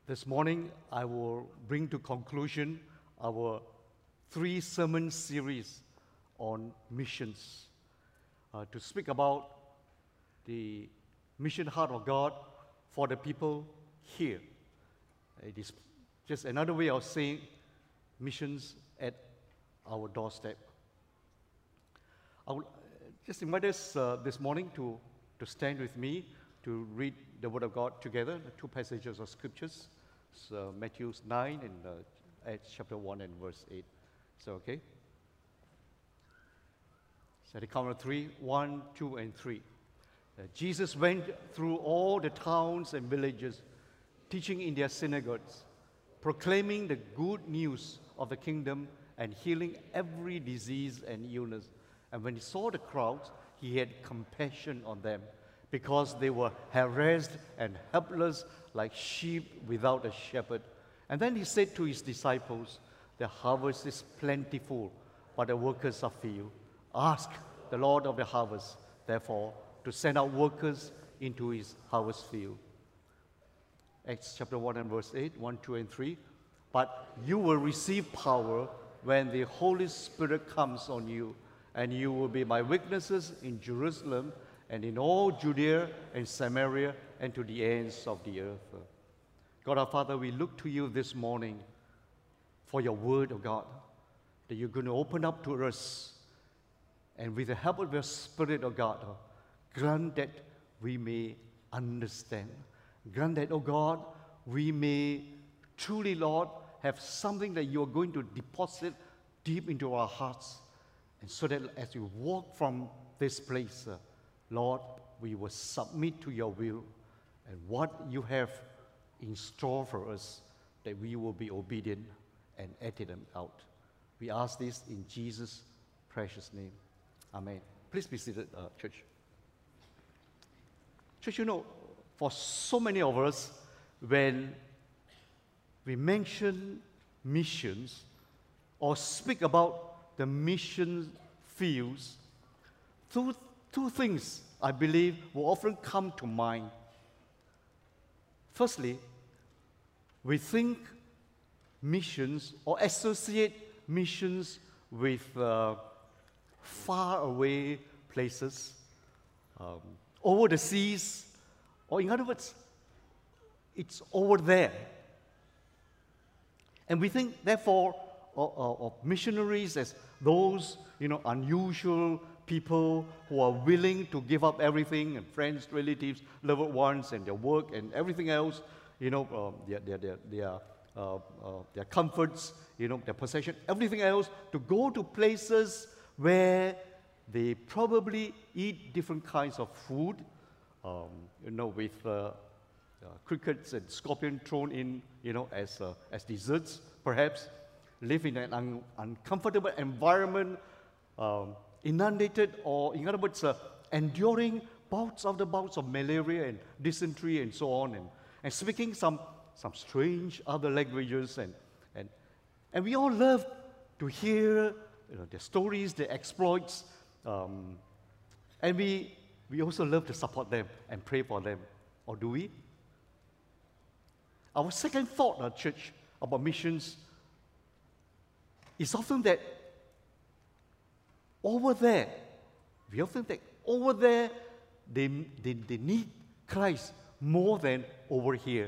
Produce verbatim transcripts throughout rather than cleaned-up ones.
This morning, I will bring to conclusion our three sermon series on missions uh, to speak about the mission heart of God for the people here. It is just another way of saying missions at our doorstep. I will just invite us uh, this morning to, to stand with me to read the Word of God together, the two passages of Scriptures, so Matthew nine and uh, Acts chapter one and verse eight. So, okay? So, the count of three, one, two, and three. Uh, Jesus went through all the towns and villages, teaching in their synagogues, proclaiming the good news of the kingdom and healing every disease and illness. And when he saw the crowds, he had compassion on them, because they were harassed and helpless like sheep without a shepherd. And then he said to his disciples, "The harvest is plentiful, but the workers are few. Ask the Lord of the harvest, therefore, to send out workers into his harvest field." Acts chapter one and verse eight, one, two, and three. "But you will receive power when the Holy Spirit comes on you, and you will be my witnesses in Jerusalem and in all Judea and Samaria and to the ends of the earth." God our Father, we look to you this morning for your word, of God, that you're going to open up to us, and with the help of your Spirit, of God, grant that we may understand. Grant that, oh God, we may truly, Lord, have something that you are going to deposit deep into our hearts, and so that as we walk from this place, uh, Lord, we will submit to your will and what you have in store for us, that we will be obedient and acted them out. We ask this in Jesus' precious name. Amen. Please be seated, uh, church. Church, you know, for so many of us, when we mention missions or speak about the mission fields, two, two things I believe will often come to mind. Firstly, we think missions or associate missions with uh, far away places, um, over the seas, or in other words, it's over there. And we think, therefore, of, of, of missionaries as those, you know, unusual people who are willing to give up everything, and friends, relatives, loved ones, and their work, and everything else, you know, um, their, their, their, their, uh, uh, their comforts, you know, their possession, everything else, to go to places where they probably eat different kinds of food, um, you know, with uh, uh, crickets and scorpion thrown in, you know, as, uh, as desserts, perhaps, live in an un uncomfortable environment, um, inundated, or in other words, uh, enduring bouts after bouts of malaria and dysentery and so on, and, and speaking some, some strange other languages, and, and, and we all love to hear, you know, their stories, their exploits, um, and we, we also love to support them and pray for them, or do we? Our second thought, uh, church, about missions is often that over there, we often think over there, they, they, they need Christ more than over here.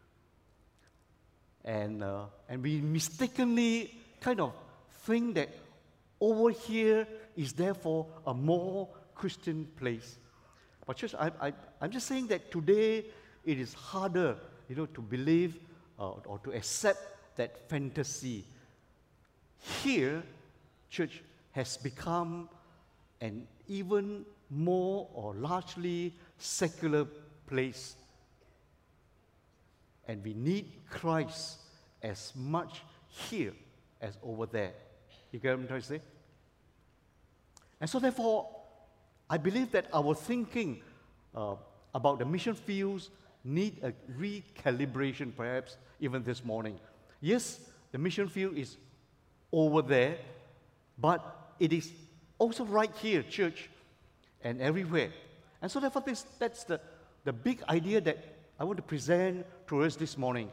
And, uh, and we mistakenly kind of think that over here is therefore a more Christian place. But church, I, I, I'm just saying that today it is harder, you know, to believe uh, or to accept that fantasy. Here, church, has become an even more or largely secular place. And we need Christ as much here as over there. You get what I'm trying to say? And so therefore, I believe that our thinking uh, about the mission fields need a recalibration, perhaps, even this morning. Yes, the mission field is over there, but it is also right here, church, and everywhere. And so therefore, this, that's the, the big idea that I want to present to us this morning.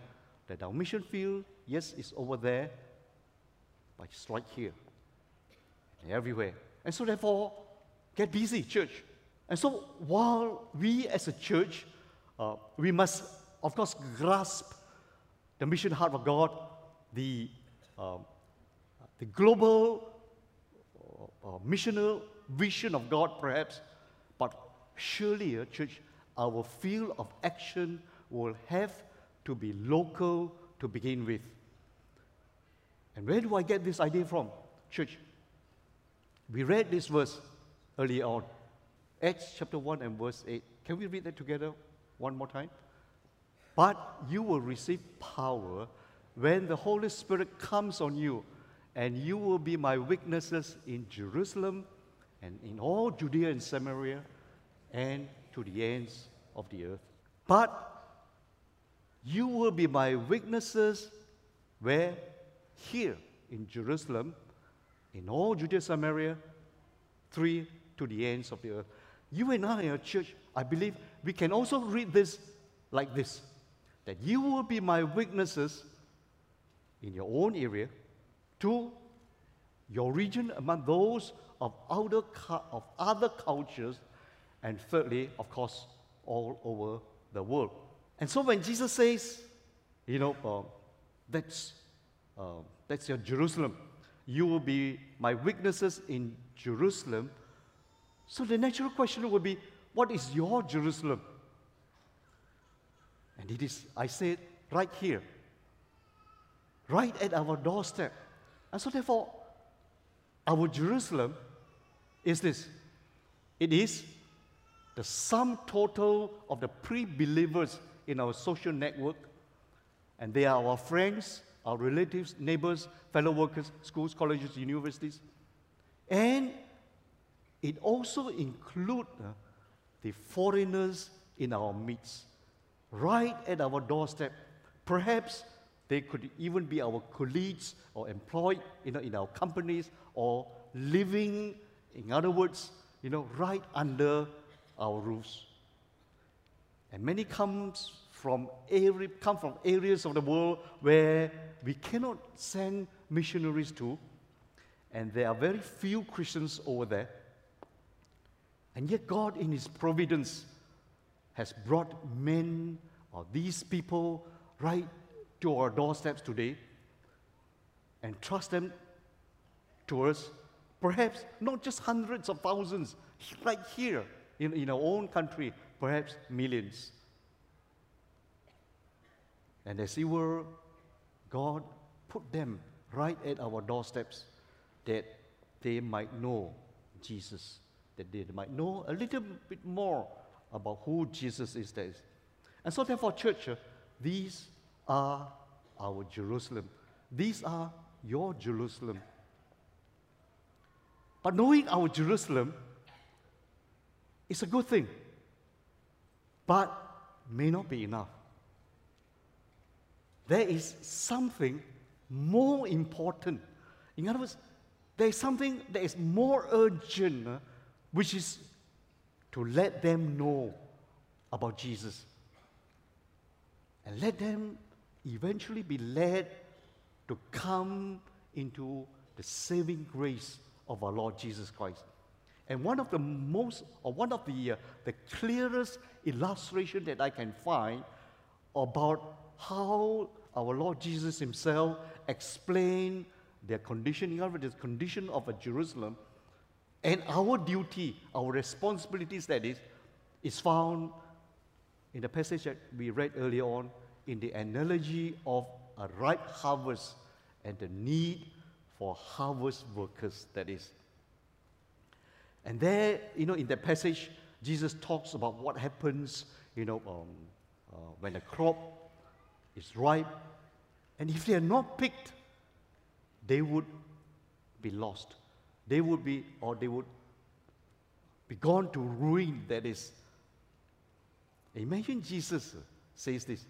that our mission field, yes, is over there, but it's right here and everywhere. And so therefore, get busy, church. And so while we as a church, uh, we must, of course, grasp the mission heart of God, the, uh, the global uh, uh, missional vision of God, perhaps, but surely, uh, church, our field of action will have to be local to begin with. And where do I get this idea from? Church, we read this verse earlier on, Acts chapter one and verse eight. Can we read that together one more time? But you will receive power when the Holy Spirit comes on you, and you will be my witnesses in Jerusalem and in all Judea and Samaria and to the ends of the earth. But you will be my witnesses where? Here in Jerusalem, in all Judea, Samaria, three, to the ends of the earth. You and I, our church, I believe we can also read this like this, that you will be my witnesses in your own area, to your region, among those of other, of other cultures, and thirdly, of course, all over the world. And so when Jesus says, you know, uh, that's, uh, that's your Jerusalem, you will be my witnesses in Jerusalem, so the natural question would be, what is your Jerusalem? And it is, I said, right here, right at our doorstep. And so therefore, our Jerusalem is this. It is the sum total of the pre-believers in our social network, and they are our friends, our relatives, neighbors, fellow workers, schools, colleges, universities. And it also includes uh, the foreigners in our midst, right at our doorstep. Perhaps they could even be our colleagues or employed you know, in our companies, or living, in other words, you know, right under our roofs. And many comes from area, come from areas of the world where we cannot send missionaries to, and there are very few Christians over there. And yet God, in His providence, has brought men or these people right to our doorsteps today and trust them to us. Perhaps not just hundreds of thousands, right here in, in our own country, perhaps millions. And as it were, God put them right at our doorsteps that they might know Jesus, that they might know a little bit more about who Jesus is. That is. And so therefore, church, uh, these are our Jerusalem. These are your Jerusalem. But knowing our Jerusalem is a good thing, but may not be enough. There is something more important. In other words, there is something that is more urgent, uh, which is to let them know about Jesus. And let them eventually be led to come into the saving grace of our Lord Jesus Christ. And one of the most, or one of the, uh, the clearest illustration that I can find about how our Lord Jesus Himself explained their condition, in other words, the condition of a Jerusalem, and our duty, our responsibilities, that is, is found in the passage that we read earlier on, in the analogy of a ripe harvest and the need for harvest workers, that is. And there, you know, in that passage, Jesus talks about what happens, you know, um, uh, when a crop is ripe, and if they are not picked, they would be lost. They would be, or they would be gone to ruin, that is. Imagine Jesus says this.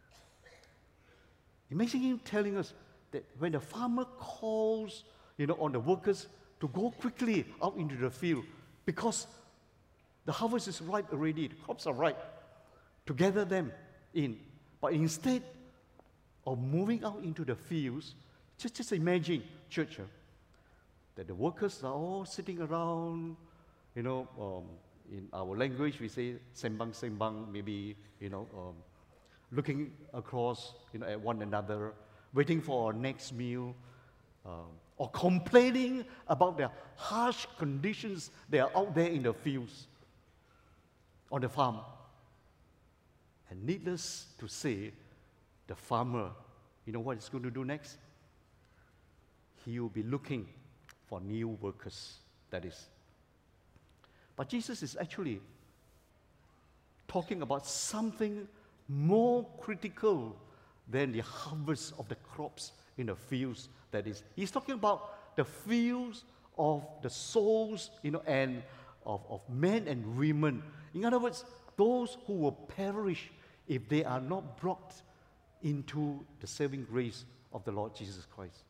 Imagine Him telling us that when the farmer calls, you know, on the workers to go quickly out into the field because the harvest is ripe already, the crops are ripe, to gather them in. But instead, or moving out into the fields, just, just imagine, church, uh, that the workers are all sitting around, you know, um, in our language we say sembang sembang, maybe, you know, um, looking across, you know, at one another, waiting for our next meal, um, or complaining about the harsh conditions that are out there in the fields, on the farm. And needless to say, the farmer, you know what he's going to do next? He will be looking for new workers, that is. But Jesus is actually talking about something more critical than the harvest of the crops in the fields, that is. He's talking about the fields of the souls, you know, and of, of men and women. In other words, those who will perish if they are not brought into the saving grace of the Lord Jesus Christ.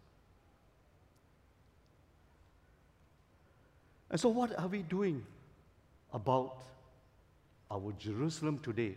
And so what are we doing about our Jerusalem today?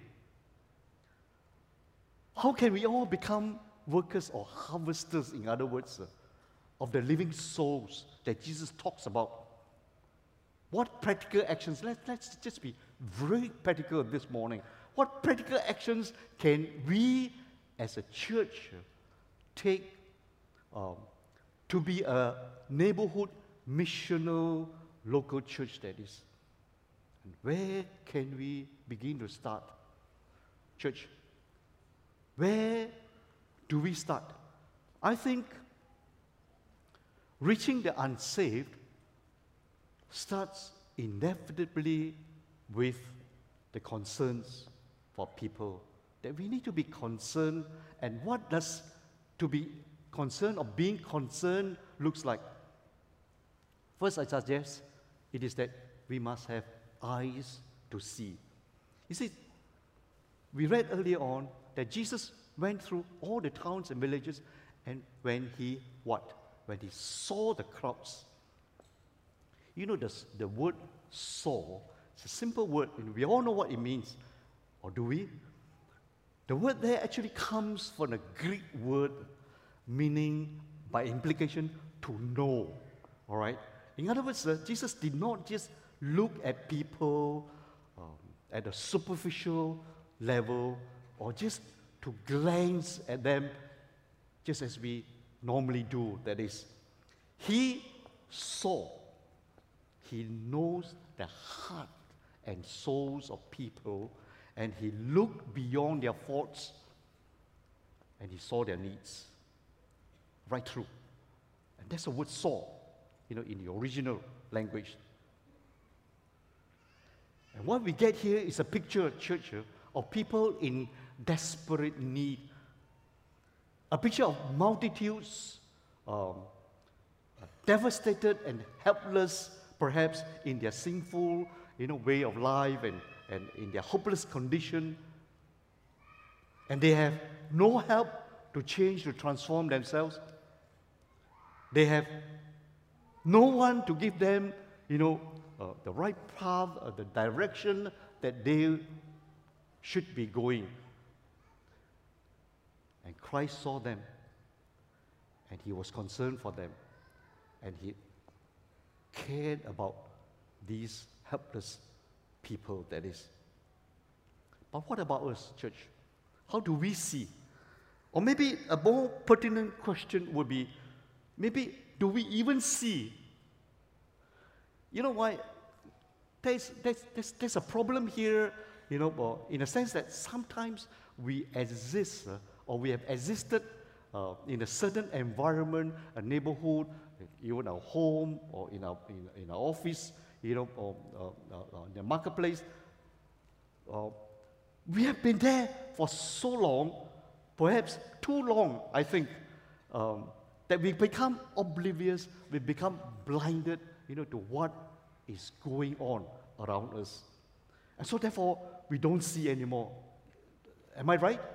How can we all become workers or harvesters, in other words, uh, of the living souls that Jesus talks about? What practical actions? Let, let's just be very practical this morning. What practical actions can we as a church uh, take um, to be a neighborhood missional local church, that is? And where can we begin to start? Church, where do we start? I think reaching the unsaved starts inevitably with the concerns for people, that we need to be concerned. And what does to be concerned or being concerned looks like? First, I suggest it is that we must have eyes to see. You see, we read earlier on that Jesus went through all the towns and villages, and when he, what? When he saw the crowds. You know, the, the word saw, it's a simple word, and we all know what it means. Or do we? The word there actually comes from a Greek word meaning, by implication, to know. All right? In other words, uh, Jesus did not just look at people um, at a superficial level, or just to glance at them just as we normally do. That is, he saw, he knows the heart and souls of people, and he looked beyond their faults, and he saw their needs right through. And that's the word saw, you know, in the original language. And what we get here is a picture, church, of people in desperate need. A picture of multitudes, um, devastated and helpless, perhaps in their sinful, you know, way of life, and, and in their hopeless condition. And they have no help to change, to transform themselves. They have no one to give them, you know, uh, the right path, or the direction that they should be going. And Christ saw them, and he was concerned for them, and he cared about these helpless people, that is. But what about us, church? How do we see? Or maybe a more pertinent question would be, maybe do we even see? You know why? There's, there's, there's, there's a problem here, you know, in a sense that sometimes we exist, uh, or we have existed uh, in a certain environment, a neighborhood, even our home, or in our, in, in our office, you know, or uh, uh, in the marketplace. Uh, we have been there for so long, perhaps too long, I think, um, that we become oblivious, we become blinded, you know, to what is going on around us. And so therefore, we don't see anymore. Am I right?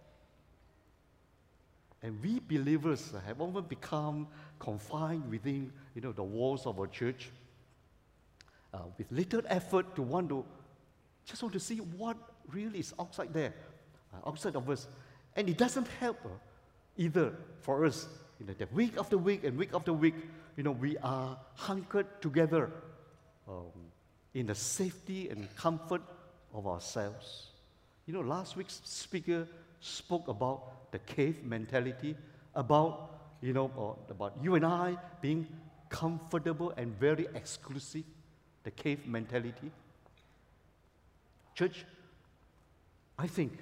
And we believers have often become confined within, you know, the walls of our church, uh, with little effort to want to, just want to see what really is outside there, uh, outside of us. And it doesn't help uh, either for us, you know, that week after week and week after week, you know, we are hunkered together um, in the safety and comfort of ourselves. You know, last week's speaker spoke about the cave mentality, about, you know, uh, about you and I being comfortable and very exclusive, the cave mentality. Church, I think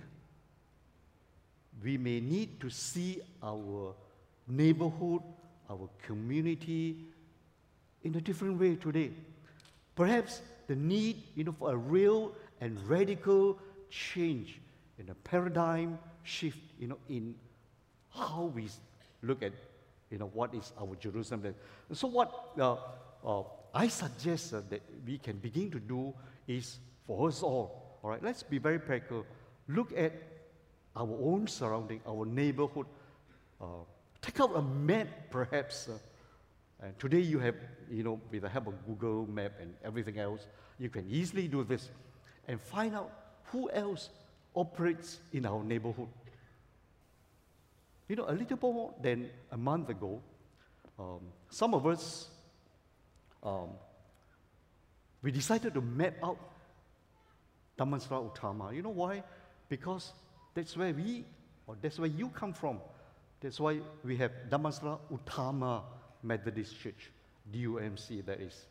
we may need to see our neighborhood, our community in a different way today. Perhaps the need, you know, for a real and radical change in a paradigm shift, you know, in how we look at, you know, what is our Jerusalem. So what uh, uh, I suggest uh, that we can begin to do is for us all, all right, let's be very practical. Look at our own surrounding, our neighborhood. Uh, take out a map, perhaps. Uh, and today you have, you know, with the help of Google Map and everything else, you can easily do this and find out who else operates in our neighborhood. You know, a little more than a month ago, um, some of us, um, we decided to map out Damansara Utama. You know why? Because that's where we, or that's where you come from. That's why we have Damansara Utama Methodist Church, D U M C that is.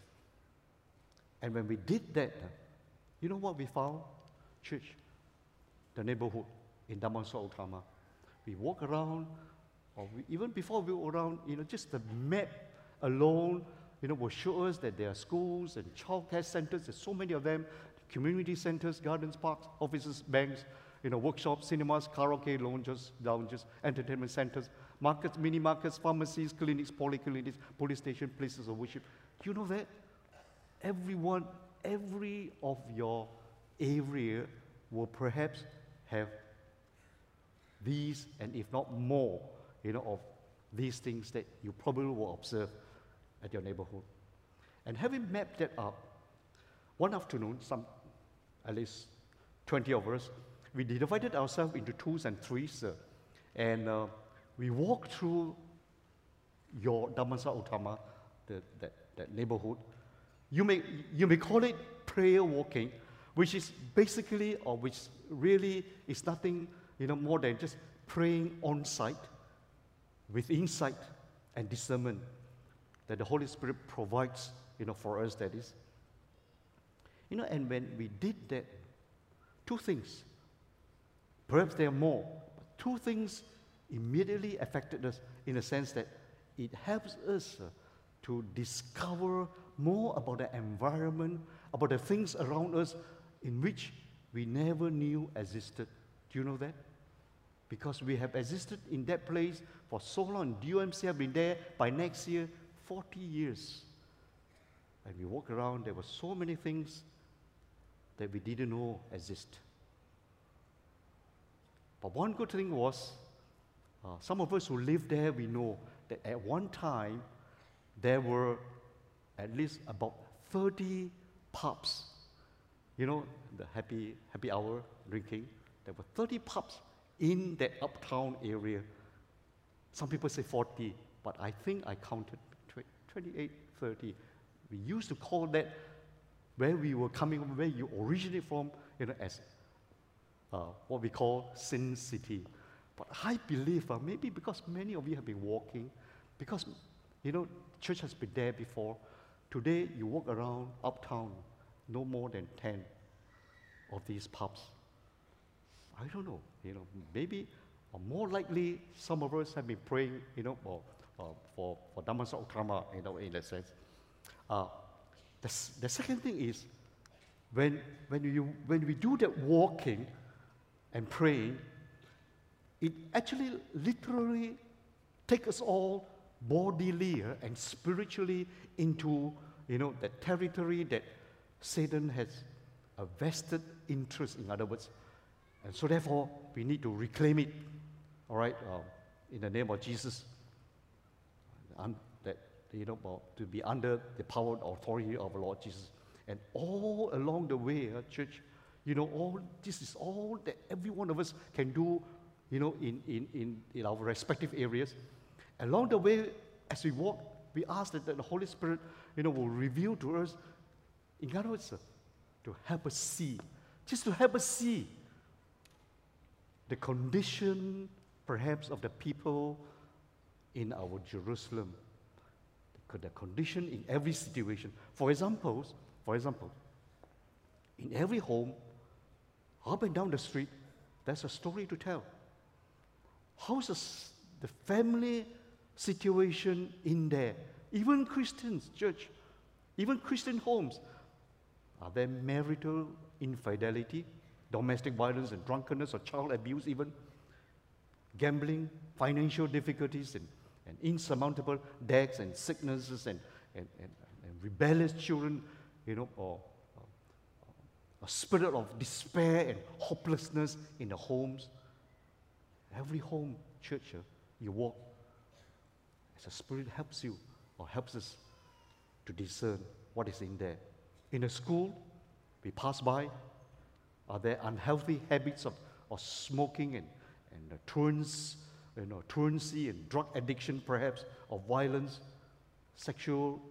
And when we did that, you know what we found? Church, the neighborhood in Damansara Utama. We walk around, or we, even before we walk around, you know, just the map alone, you know, will show us that there are schools and childcare centers. There's so many of them, community centers, gardens, parks, offices, banks, you know, workshops, cinemas, karaoke, lounges, lounges, entertainment centers, markets, mini markets, pharmacies, clinics, polyclinics, police stations, places of worship. You know that everyone, every of your area will perhaps have these, and if not more, you know, of these things that you probably will observe at your neighborhood. And having mapped that up, one afternoon, some, at least twenty of us, we divided ourselves into twos and threes, uh, and uh, we walked through your Damansara Utama, the, that, that neighborhood. You may, you may call it prayer walking, which is basically, or which really is nothing, you know, more than just praying on site with insight and discernment that the Holy Spirit provides, you know, for us, that is. You know, and when we did that, two things, perhaps there are more, but two things immediately affected us in the sense that it helps us uh, to discover more about the environment, about the things around us in which we never knew existed. Do you know that? Because we have existed in that place for so long. D U M C have been there by next year, forty years. And we walk around, there were so many things that we didn't know exist. But one good thing was, uh, some of us who live there, we know that at one time, there were at least about thirty pubs. You know, the happy, happy hour drinking. There were thirty pubs in that uptown area. Some people say forty, but I think I counted twenty-eight, thirty. We used to call that where we were coming from, where you originate from, you know, as uh, what we call Sin City. But I believe, uh, maybe because many of you have been walking, because, you know, church has been there before, today you walk around uptown, no more than ten of these pubs. I don't know, you know, maybe, or more likely, some of us have been praying, you know, for, uh, for, for Damansara Utama, you know, in that sense. Uh, the, the second thing is, when, when, you, when we do that walking and praying, it actually literally takes us all bodily uh, and spiritually into, you know, that territory that Satan has a vested interest, in other words. And so therefore, we need to reclaim it, all right, uh, in the name of Jesus, um, that, you know, uh, to be under the power and authority of the Lord Jesus. And all along the way, uh, church, you know, all this is all that every one of us can do you know, in, in, in, in our respective areas. Along the way, as we walk, we ask that the Holy Spirit, you know, will reveal to us, in other words, uh, to help us see, just to help us see the condition, perhaps, of the people in our Jerusalem, the condition in every situation. For example, for example, in every home, up and down the street, there's a story to tell. How's the, the family situation in there? Even Christians, church, even Christian homes. Are there marital infidelity, domestic violence and drunkenness or child abuse even? Gambling, financial difficulties and, and insurmountable debts and sicknesses and, and, and, and rebellious children, you know, or a spirit of despair and hopelessness in the homes. Every home, church, uh, you walk, as the Spirit helps you or helps us to discern what is in there. In a school, we pass by, are there unhealthy habits of, of smoking and, and uh, truants, you know, truancy and drug addiction perhaps, or violence, sexual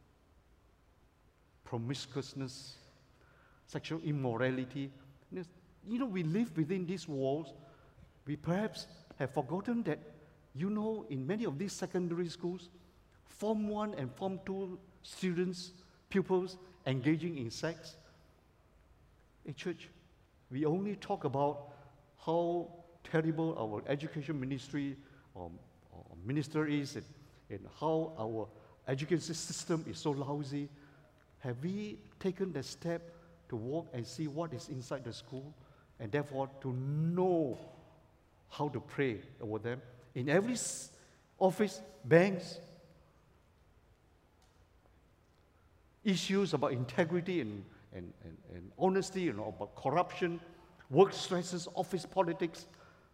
promiscuousness, sexual immorality. You know, we live within these walls. We perhaps have forgotten that, you know, in many of these secondary schools, Form one and Form two students, pupils, engaging in sex. In church, we only talk about how terrible our education ministry or, or minister is and, and how our education system is so lousy. Have we taken the step to walk and see what is inside the school, and therefore to know how to pray over them? In every office, banks, issues about integrity and, and, and, and honesty, you know, about corruption, work stresses, office politics,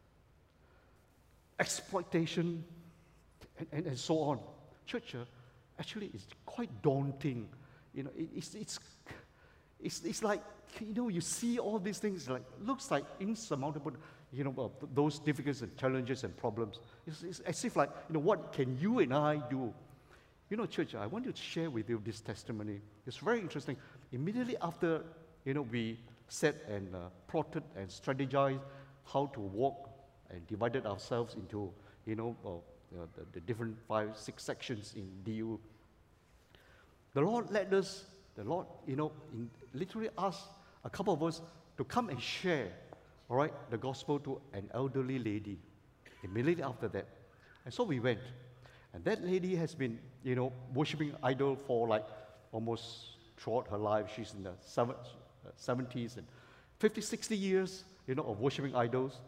exploitation, and, and, and so on. Church uh, actually is quite daunting. You know, it, it's, it's It's, it's like, you know, you see all these things, like, looks like insurmountable, you know, uh, those difficulties and challenges and problems. It's, it's as if like, you know, what can you and I do? You know, church, I want to share with you this testimony. It's very interesting. Immediately after, you know, we set and uh, plotted and strategized how to walk and divided ourselves into, you know, uh, uh, the, the different five, six sections in D U. The Lord led us, the Lord, you know, in, literally asked a couple of us to come and share, all right, the gospel to an elderly lady immediately after that. And so we went. And that lady has been, you know, worshiping idol for like almost throughout her life. She's in the seventies and fifty, sixty years, you know, of worshiping idols.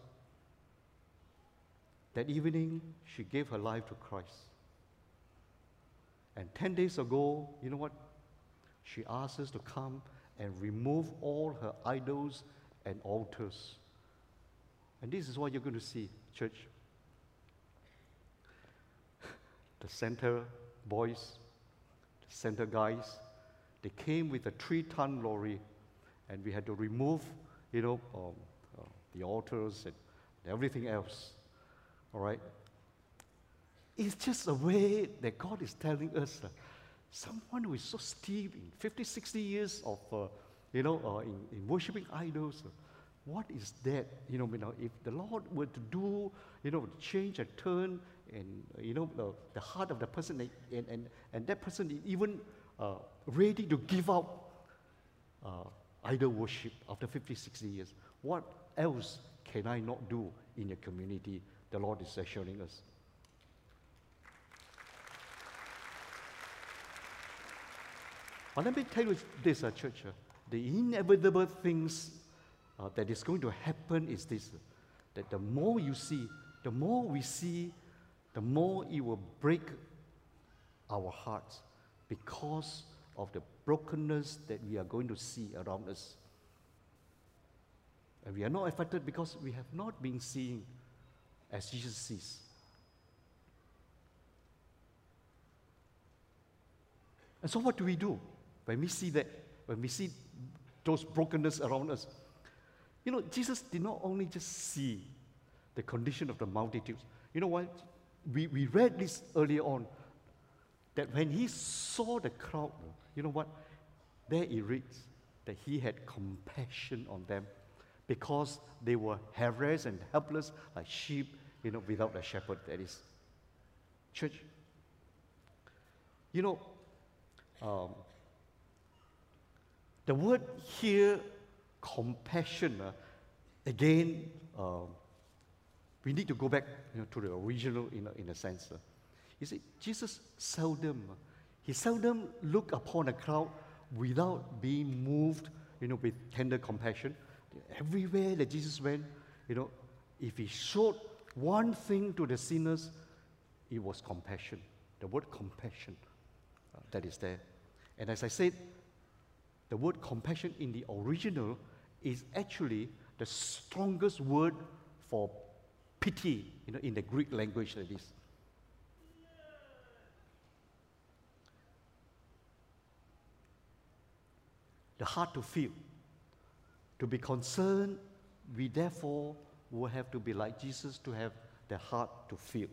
That evening, she gave her life to Christ. And ten days ago, you know what? She asked us to come and remove all her idols and altars. And this is what you're going to see, church. The center boys, the center guys, they came with a three-ton lorry, and we had to remove, you know, um, uh, the altars and everything else. All right? It's just a way that God is telling us, uh, someone who is so steeped in fifty, sixty years of, uh, you know, uh, in, in worshiping idols, uh, what is that? You know, you know, if the Lord were to do, you know, change and turn, and, uh, you know, uh, the heart of the person, and, and, and that person is even uh, ready to give up uh, idol worship after fifty, sixty years, what else can I not do in your community? The Lord is assuring us. But let me tell you this, uh, church. Uh, the inevitable things uh, that is going to happen is this, uh, that the more you see, the more we see, the more it will break our hearts because of the brokenness that we are going to see around us. And we are not affected because we have not been seeing as Jesus sees. And so what do we do when we see that, when we see those brokenness around us? You know, Jesus did not only just see, the condition of the multitudes. You know what? We, we read this earlier on, that when he saw the crowd, you know what? There it reads that he had compassion on them because they were harassed and helpless like sheep, you know, without a shepherd, that is. Church, you know, um, the word here, compassion, uh, again, uh, we need to go back, you know, to the original in a, in a sense. Uh. You see, Jesus seldom, uh, he seldom looked upon a crowd without being moved, you know, with tender compassion. Everywhere that Jesus went, you know, if he showed one thing to the sinners, it was compassion. The word compassion uh, that is there. And as I said, the word compassion in the original is actually the strongest word for pity, you know, in the Greek language, that is. The heart to feel. To be concerned, we therefore will have to be like Jesus to have the heart to feel.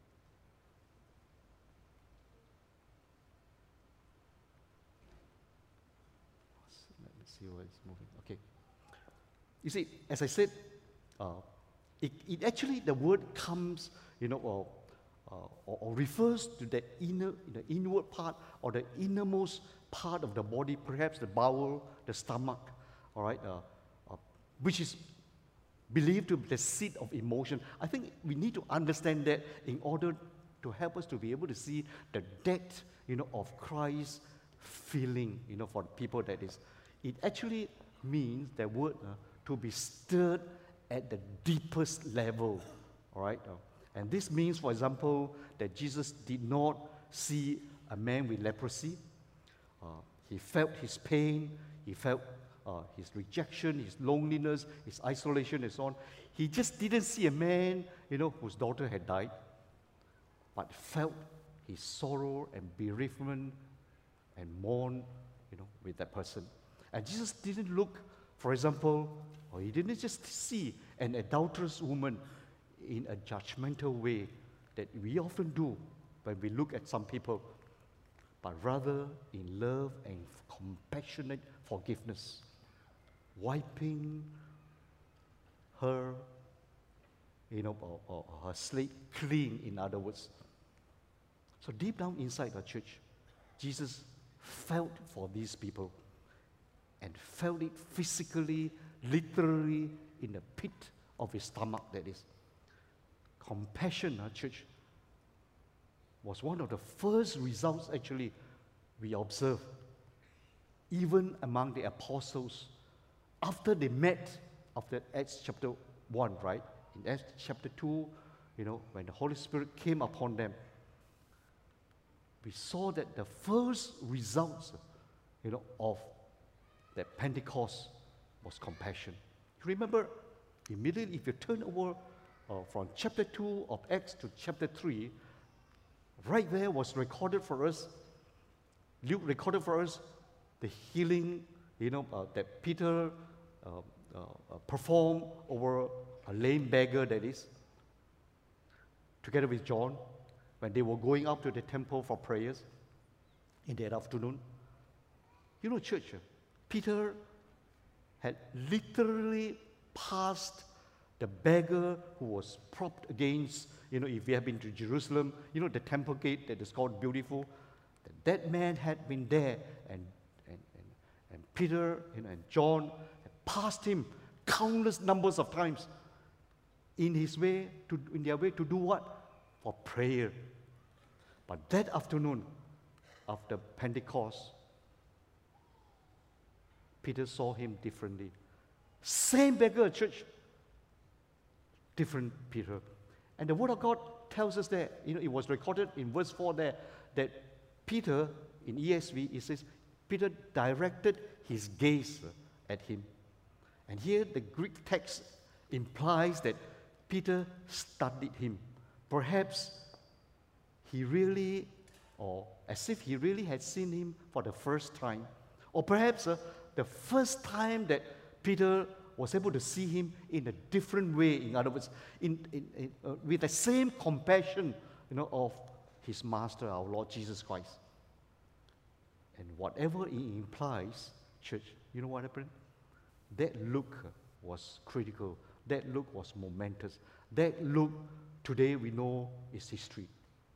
Let me see where it's moving. Okay. You see, as I said, uh, it, it actually, the word comes, you know, or, uh, or, or refers to the inner, the inward part or the innermost part of the body, perhaps the bowel, the stomach, all right, uh, uh, which is believed to be the seat of emotion. I think we need to understand that in order to help us to be able to see the depth, you know, of Christ's feeling, you know, for people, that is. It actually means that word uh, to be stirred at the deepest level, all right? Uh, and this means, for example, that Jesus did not see a man with leprosy. Uh, he felt his pain, he felt uh, his rejection, his loneliness, his isolation, and so on. He just didn't see a man, you know, whose daughter had died, but felt his sorrow and bereavement and mourn, you know, with that person. And Jesus didn't look, for example, or he didn't just see an adulterous woman in a judgmental way that we often do when we look at some people, but rather in love and compassionate forgiveness, wiping her, you know, or, or her slate clean, in other words. So deep down inside the church, Jesus felt for these people and felt it physically, literally, in the pit of his stomach, that is. Compassion, our church, was one of the first results, actually, we observe, even among the apostles, after they met, after Acts chapter one, right? In Acts chapter two, you know, when the Holy Spirit came upon them, we saw that the first results, you know, of that Pentecost was compassion. Remember, immediately, if you turn over uh, from chapter two of Acts to chapter three, right there was recorded for us, Luke recorded for us the healing, you know, uh, that Peter uh, uh, uh, performed over a lame beggar, that is, together with John, when they were going up to the temple for prayers in that afternoon. You know, church, Peter had literally passed the beggar who was propped against, you know, if you have been to Jerusalem, you know, the temple gate that is called Beautiful. That man had been there, and, and, and, and Peter, you know, and John had passed him countless numbers of times in his way, to, in their way to do what? For prayer. But that afternoon, after Pentecost, Peter saw him differently. Same beggar, church, different Peter. And the Word of God tells us that, you know, it was recorded in verse four there, that Peter, in E S V, it says, Peter directed his gaze at him. And here the Greek text implies that Peter studied him. Perhaps he really, or as if he really had seen him for the first time. Or perhaps uh, the first time that Peter was able to see him in a different way. In other words, in, in, in, uh, with the same compassion, you know, of his master, our Lord Jesus Christ. And whatever it implies, church, you know what happened? That look was critical. That look was momentous. That look, today we know, is history.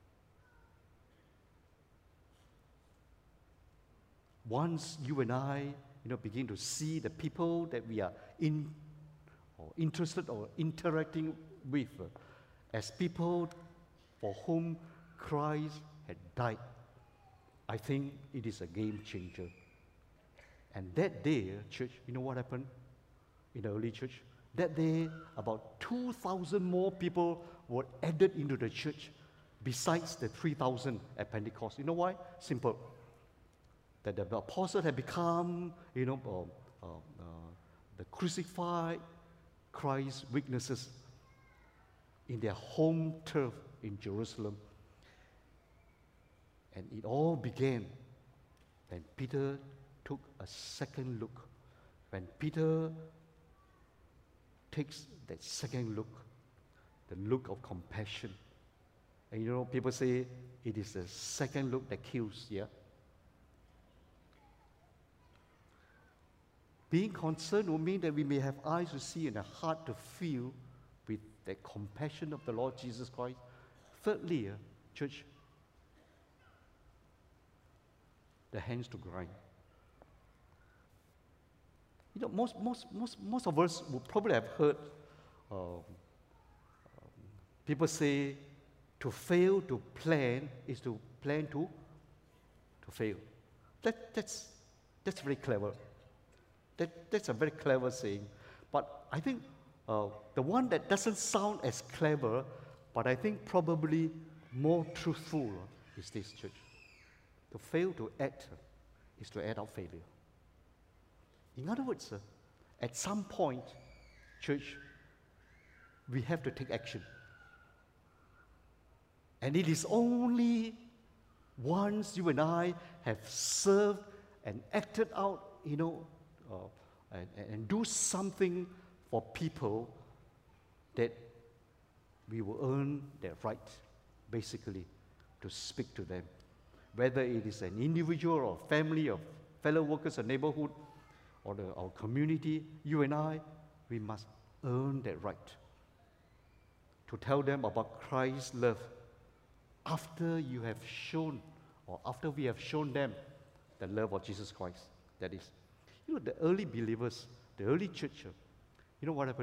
Once you and I, you know, begin to see the people that we are in or interested or interacting with uh, as people for whom Christ had died, I think it is a game changer. And that day, uh, church, you know what happened in the early church? That day, about two thousand more people were added into the church besides the three thousand at Pentecost. You know why? Simple. That the apostles had become, you know, uh, uh, uh, the crucified Christ's witnesses in their home turf in Jerusalem. And it all began when Peter took a second look. When Peter takes that second look, the look of compassion. And you know, people say it is the second look that kills, yeah? Being concerned will mean that we may have eyes to see and a heart to feel with the compassion of the Lord Jesus Christ. Thirdly, uh, church, the hands to grind. You know, most, most, most, most of us will probably have heard um, um, people say to fail to plan is to plan to, to fail. That, that's, that's very clever. That, that's a very clever saying. But I think uh, the one that doesn't sound as clever, but I think probably more truthful is this, church. To fail to act is to add out failure. In other words, uh, at some point, church, we have to take action. And it is only once you and I have served and acted out, you know, uh, and, and do something for people that we will earn that right, basically, to speak to them. Whether it is an individual or family or fellow workers or neighborhood or the, our community, you and I, we must earn that right to tell them about Christ's love after you have shown, or after we have shown them the love of Jesus Christ. That is, you know, the early believers, the early church, you know what happened?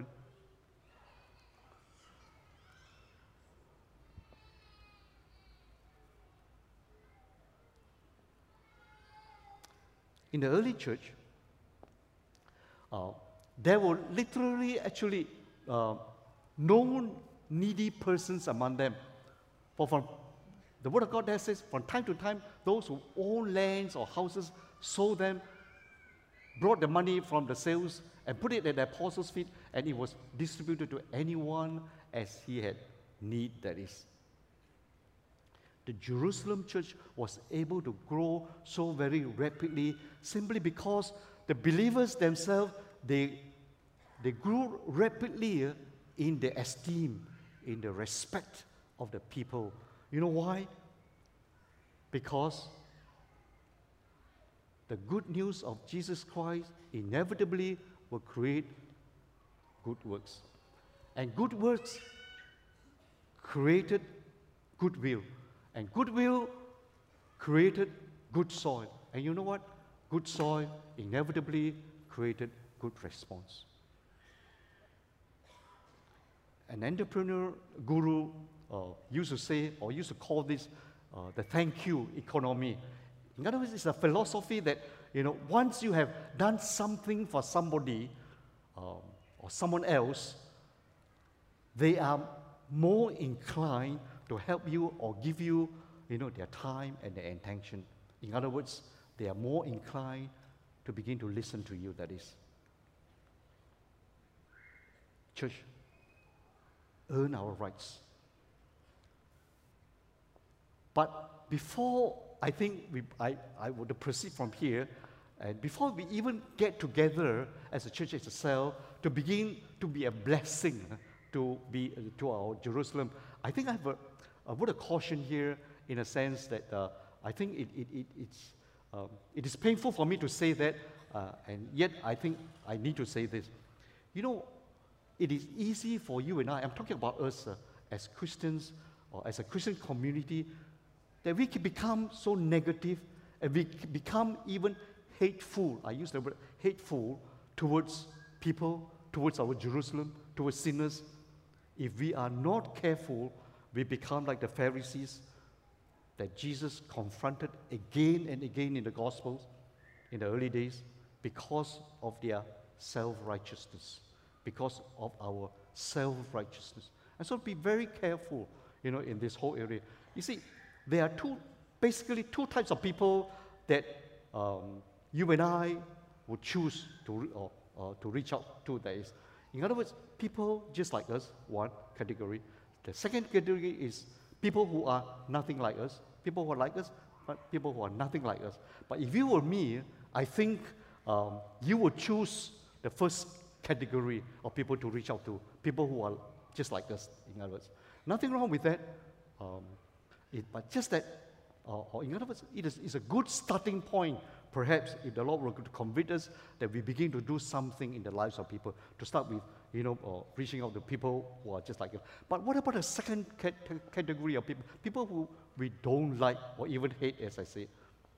In the early church, uh, there were literally actually uh, no needy persons among them. For from the Word of God there says, from time to time, those who own lands or houses sold them, brought the money from the sales and put it at the apostles' feet, and it was distributed to anyone as he had need, that is. The Jerusalem church was able to grow so very rapidly simply because the believers themselves, they, they grew rapidly in the esteem, in the respect of the people. You know why? Because the good news of Jesus Christ inevitably will create good works. And good works created goodwill. And goodwill created good soil. And you know what? Good soil inevitably created good response. An entrepreneur guru uh, used to say, or used to call this uh, the thank you economy. In other words, it's a philosophy that, you know, once you have done something for somebody um, or someone else, they are more inclined to help you or give you, you know, their time and their attention. In other words, they are more inclined to begin to listen to you, that is. Church, earn our rights. But before, I think, we, I, I would proceed from here, and before we even get together as a church itself, to to begin to be a blessing to, be, uh, to our Jerusalem, I think I have a, a word of caution here in a sense that uh, I think it, it, it, it's, um, it is painful for me to say that, uh, and yet I think I need to say this. You know, it is easy for you and I, I'm talking about us uh, as Christians or as a Christian community, that we can become so negative and we can become even hateful. I use the word hateful towards people, towards our Jerusalem, towards sinners. If we are not careful, we become like the Pharisees that Jesus confronted again and again in the Gospels in the early days because of their self-righteousness, because of our self-righteousness. And so be very careful, you know, in this whole area. You see, there are two, basically two types of people that um, you and I would choose to, or, uh, to reach out to. That is, in other words, people just like us, one category. The second category is people who are nothing like us, people who are like us, but people who are nothing like us. But if you were me, I think um, you would choose the first category of people to reach out to, people who are just like us, in other words. Nothing wrong with that, um, it, but just that, uh, or in other words, it is it's a good starting point, perhaps, if the Lord were to convict us, that we begin to do something in the lives of people, to start with, you know, uh, reaching out to people who are just like us. But what about the second cat category of people, people who we don't like or even hate, as I say?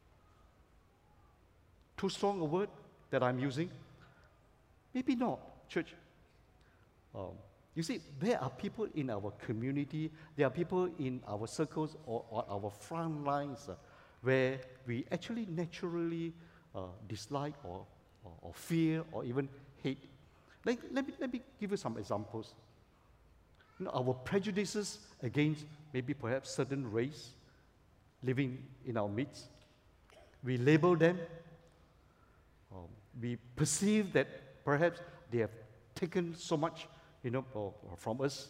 Too strong a word that I'm using? Maybe not, church. Um, you see, there are people in our community, there are people in our circles or, or our front lines uh, where we actually naturally uh, dislike or, or, or fear or even hate. Let, let, me, let me give you some examples. You know, our prejudices against maybe perhaps certain race living in our midst, we label them. Um, we perceive that perhaps they have taken so much, you know, or, or from us.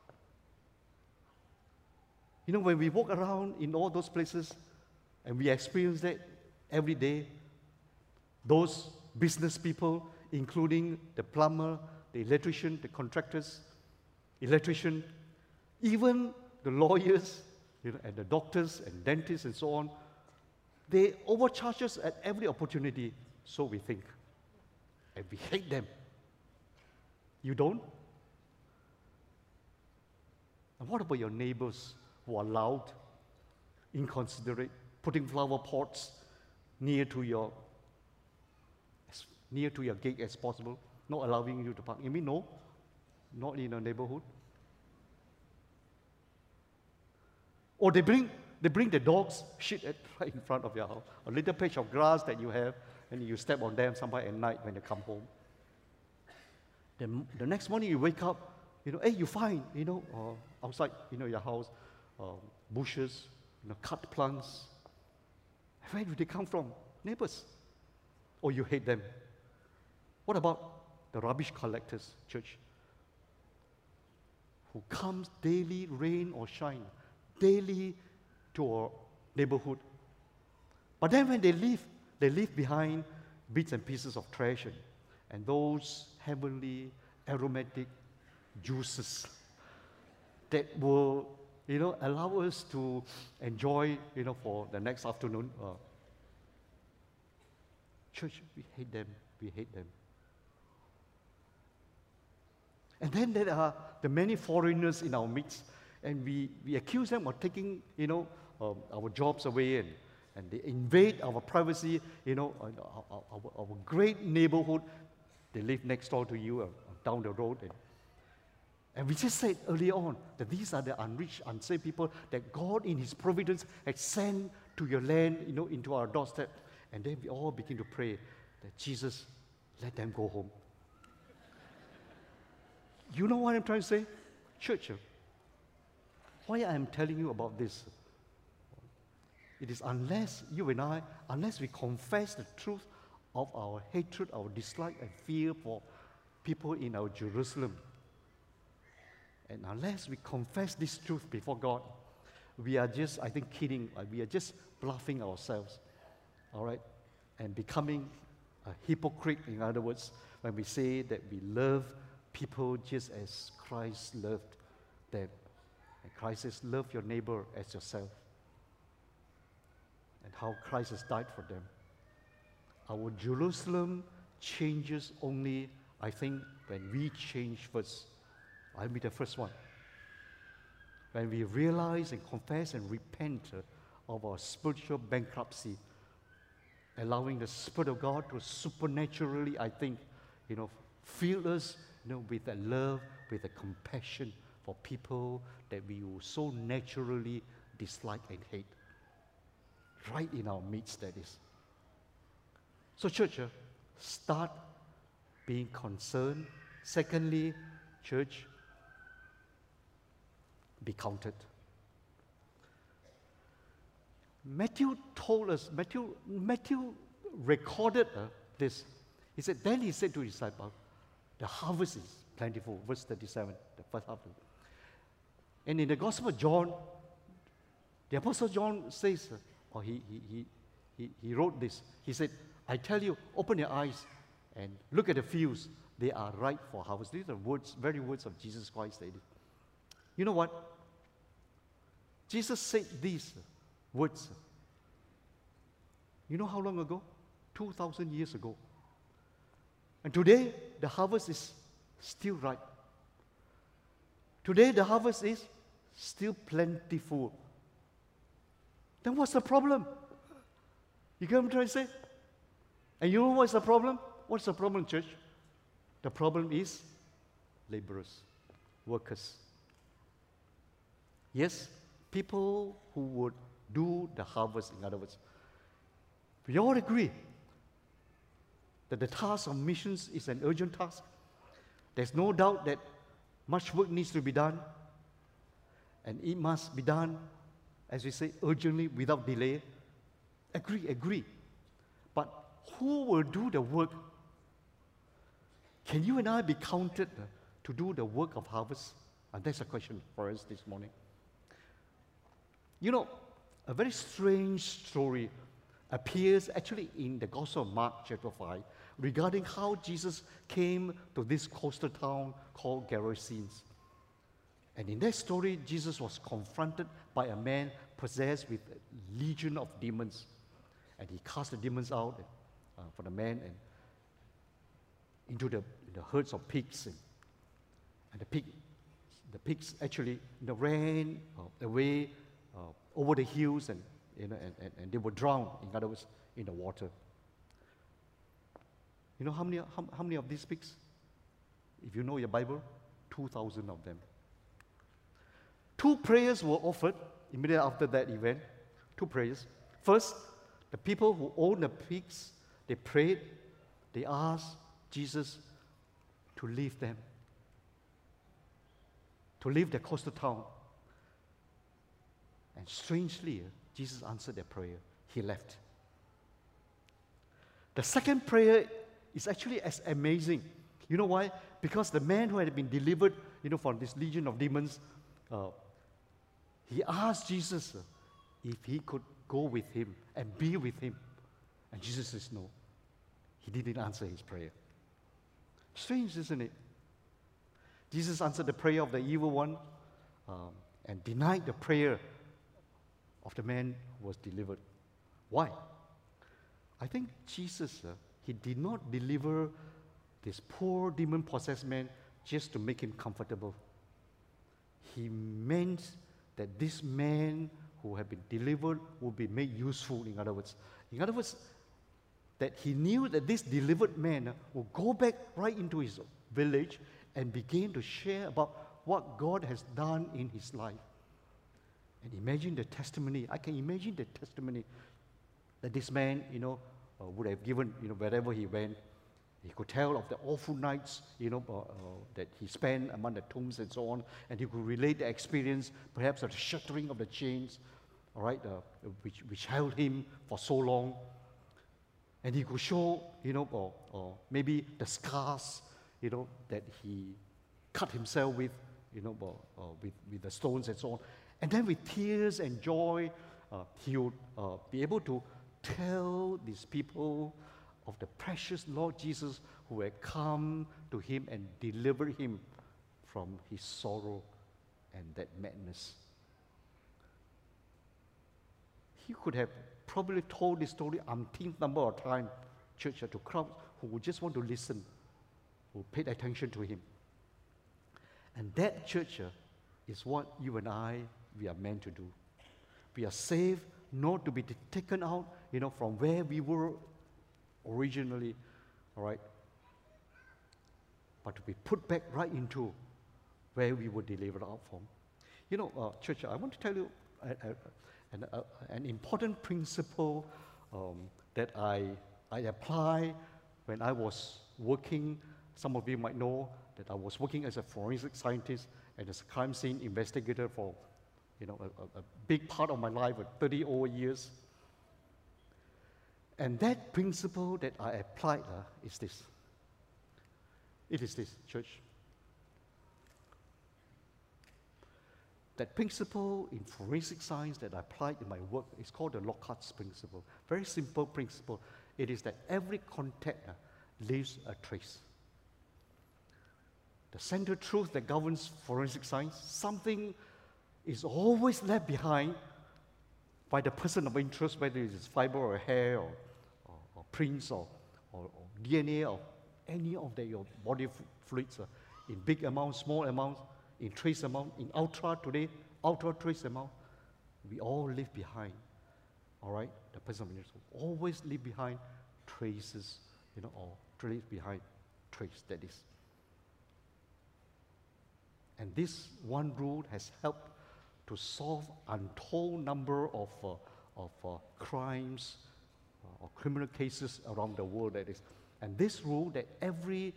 You know, when we walk around in all those places and we experience that every day, those business people, including the plumber, the electrician, the contractors, electrician, even the lawyers, you know, and the doctors and dentists and so on, they overcharge us at every opportunity, so we think. And we hate them. You don't? And what about your neighbors who are loud, inconsiderate, putting flower pots near to your as near to your gate as possible, not allowing you to park? You mean no? Not in your neighborhood? Or they bring they bring the dogs shit at, right in front of your house, a little patch of grass that you have, and you step on them somewhere at night when they come home. Then the next morning you wake up, you know, hey, you find, you know, uh, outside, you know, your house, uh, bushes, you know, cut plants. Where do they come from? Neighbors. Or you hate them. What about the rubbish collectors, church, who comes daily, rain or shine, daily to our neighborhood? But then when they leave, they leave behind bits and pieces of trash and, and those heavenly, aromatic juices that will, you know, allow us to enjoy, you know, for the next afternoon. Uh, church, we hate them. We hate them. And then there are the many foreigners in our midst, and we, we accuse them of taking, you know, um, our jobs away, and, and they invade our privacy, you know, our, our, our, our great neighborhood. They live next door to you, or down the road. And, and we just said earlier on that these are the unreached, unsaved people that God in His providence had sent to your land, you know, into our doorstep. And then we all begin to pray that Jesus, let them go home. You know what I'm trying to say? Church, why I'm telling you about this, it is unless you and I, unless we confess the truth of our hatred, our dislike and fear for people in our Jerusalem, and unless we confess this truth before God, we are just, I think, kidding. We are just bluffing ourselves, all right, and becoming a hypocrite, in other words, when we say that we love people just as Christ loved them. And Christ says, love your neighbor as yourself. And how Christ has died for them. Our Jerusalem changes only, I think, when we change first. I'll be the first one. When we realize and confess and repent of our spiritual bankruptcy, allowing the Spirit of God to supernaturally, I think, you know, fill us, you know, with a love, with a compassion for people that we will so naturally dislike and hate. Right in our midst, that is. So, church, uh, start being concerned. Secondly, church, be counted. Matthew told us, Matthew, Matthew recorded uh, this. He said, then he said to his disciples, the harvest is plentiful. Verse thirty-seven, the first half. And in the Gospel of John, the Apostle John says, or he, he, he, he, he wrote this. He said, I tell you, open your eyes and look at the fields. They are ripe for harvest. These are words, very words of Jesus Christ. You know what? Jesus said these words. You know how long ago? two thousand years ago. And today, the harvest is still ripe. Today, the harvest is still plentiful. Then what's the problem? You get what I'm trying to say? And you know what's the problem? What's the problem, church? The problem is laborers, workers. Yes, people who would do the harvest, in other words. We all agree that the task of missions is an urgent task. There's no doubt that much work needs to be done, and it must be done, as we say, urgently, without delay. Agree, agree. But who will do the work? Can you and I be counted uh, to do the work of harvest? And that's a question for us this morning. You know, a very strange story appears actually in the Gospel of Mark chapter five regarding how Jesus came to this coastal town called Gerasenes. And in that story, Jesus was confronted by a man possessed with a legion of demons. And he cast the demons out uh, for the man and into the, the herds of pigs. And, and the, pig, the pigs actually you know, ran uh, away uh, over the hills and, you know, and, and, and they were drowned, in other words, in the water. You know how many, how, how many of these pigs? If you know your Bible, two thousand of them. Two prayers were offered immediately after that event. Two prayers. First, the people who owned the pigs, they prayed, they asked Jesus to leave them, to leave the coastal town. And strangely, Jesus answered their prayer. He left. The second prayer is actually as amazing. You know why? Because the man who had been delivered, you know, from this legion of demons, uh, he asked Jesus uh, if he could go with him and be with him. And Jesus says no. He didn't answer his prayer. Strange, isn't it? Jesus answered the prayer of the evil one um, and denied the prayer of the man who was delivered. Why? I think Jesus, uh, he did not deliver this poor demon-possessed man just to make him comfortable. He meant that this man who had been delivered would be made useful, in other words. In other words, that he knew that this delivered man uh, would go back right into his village and begin to share about what God has done in his life. And imagine the testimony. I can imagine the testimony that this man, you know, uh, would have given, you know, wherever he went. He could tell of the awful nights, you know, uh, uh, that he spent among the tombs and so on, and he could relate the experience, perhaps of the shattering of the chains, all right, uh, which, which held him for so long. And he could show, you know, or, or maybe the scars, you know, that he cut himself with, you know, or, or with, with the stones and so on. And then with tears and joy, uh, he would uh, be able to tell these people of the precious Lord Jesus who had come to him and delivered him from his sorrow and that madness. He could have probably told this story umpteenth number of times, church, to crowds who would just want to listen, who paid attention to him. And that, church, is what you and I, we are meant to do. We are saved not to be taken out, you know, from where we were originally, all right, but to be put back right into where we were delivered out from. You know, uh, church, I want to tell you a, a, an, a, an important principle um, that I, I apply when I was working. Some of you might know that I was working as a forensic scientist and as a crime scene investigator for, you know, a, a big part of my life, thirty over years. And that principle that I applied uh, is this. It is this, church. That principle in forensic science that I applied in my work is called the Lockhart's principle. Very simple principle. It is that every contact uh, leaves a trace. The central truth that governs forensic science, something is always left behind by the person of interest, whether it is fiber or hair or, or, or prints or, or, or D N A or any of the, your body fluids, uh, in big amounts, small amounts, in trace amount, in ultra today, ultra trace amount, we all leave behind, all right? The person of interest will always leave behind traces, you know, or leave behind trace, that is. And this one rule has helped to solve untold number of, uh, of uh, crimes uh, or criminal cases around the world, that is. And this rule that every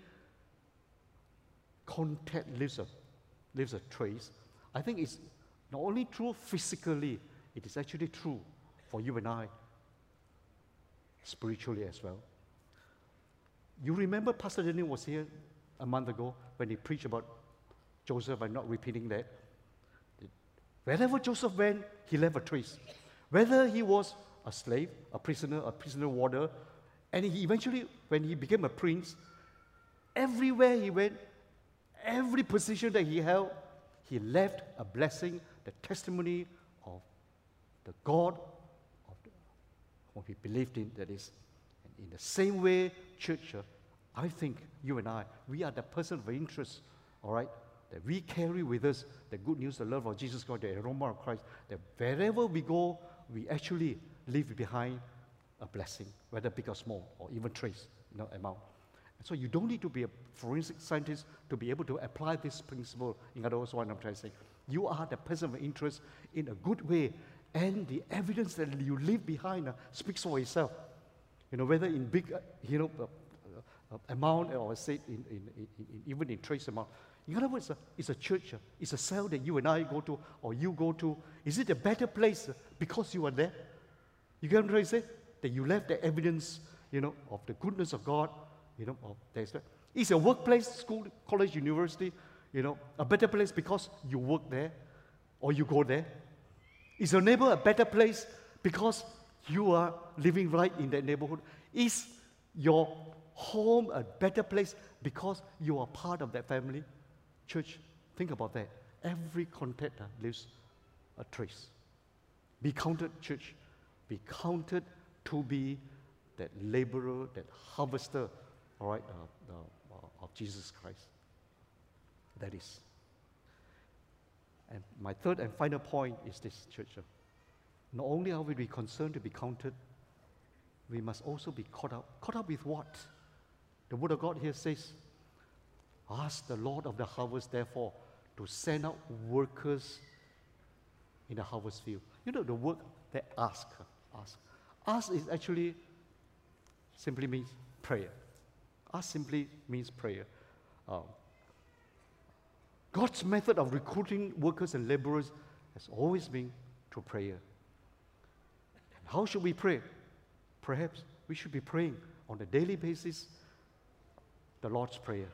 contact leaves a, leaves a trace, I think is not only true physically, it is actually true for you and I, spiritually as well. You remember Pastor Daniel was here a month ago when he preached about Joseph. I'm not repeating that. Wherever Joseph went, he left a trace. Whether he was a slave, a prisoner, a prisoner warder, and he eventually, when he became a prince, everywhere he went, every position that he held, he left a blessing, the testimony of the God of the, whom he believed in, that is. And in the same way, church, uh, I think you and I, we are the person of interest, all right? That we carry with us the good news, the love of Jesus Christ, the aroma of Christ, that wherever we go, we actually leave behind a blessing, whether big or small, or even trace, you know, amount. And so you don't need to be a forensic scientist to be able to apply this principle. In other words, what I'm trying to say, you are the person of interest in a good way, and the evidence that you leave behind uh, speaks for itself. You know, whether in big, uh, you know, uh, uh, amount, or say in, in, in, in, even in trace amount. In other words, uh, it's a church, uh, it's a cell that you and I go to, or you go to. Is it a better place uh, because you are there? You get what I'm trying to say? That you left the evidence, you know, of the goodness of God, you know, of there's that. Is a workplace, school, college, university, you know, a better place because you work there, or you go there? Is your neighbor a better place because you are living right in that neighborhood? Is your home a better place because you are part of that family? Church, think about that. Every contact uh, leaves a trace. Be counted, church. Be counted to be that laborer, that harvester, all right, uh, uh, of Jesus Christ. That is. And my third and final point is this, church. Not only are we concerned to be counted, we must also be caught up. Caught up with what? The Word of God here says, ask the Lord of the harvest, therefore, to send out workers in the harvest field. You know, the word that ask, ask. Ask is actually simply means prayer. Ask simply means prayer. Um, God's method of recruiting workers and laborers has always been through prayer. And how should we pray? Perhaps we should be praying on a daily basis the Lord's Prayer.